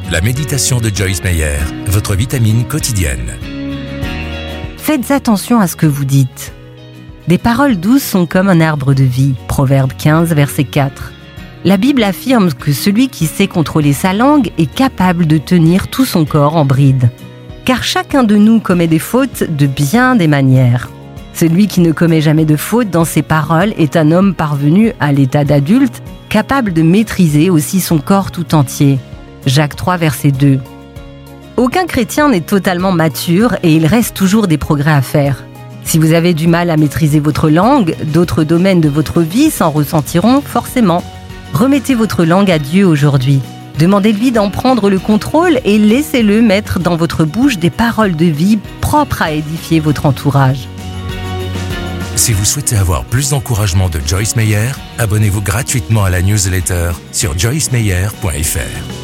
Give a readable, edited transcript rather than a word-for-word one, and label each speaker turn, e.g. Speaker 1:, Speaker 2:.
Speaker 1: La méditation de Joyce Meyer, votre vitamine quotidienne.
Speaker 2: Faites attention à ce que vous dites. Des paroles douces sont comme un arbre de vie. Proverbe 15, verset 4. La Bible affirme que celui qui sait contrôler sa langue est capable de tenir tout son corps en bride. Car chacun de nous commet des fautes de bien des manières. Celui qui ne commet jamais de faute dans ses paroles est un homme parvenu à l'état d'adulte, capable de maîtriser aussi son corps tout entier. Jacques 3, verset 2. Aucun chrétien n'est totalement mature et il reste toujours des progrès à faire. Si vous avez du mal à maîtriser votre langue, d'autres domaines de votre vie s'en ressentiront forcément. Remettez votre langue à Dieu aujourd'hui. Demandez-lui d'en prendre le contrôle et laissez-le mettre dans votre bouche des paroles de vie propres à édifier votre entourage.
Speaker 1: Si vous souhaitez avoir plus d'encouragement de Joyce Meyer, abonnez-vous gratuitement à la newsletter sur joycemeyer.fr.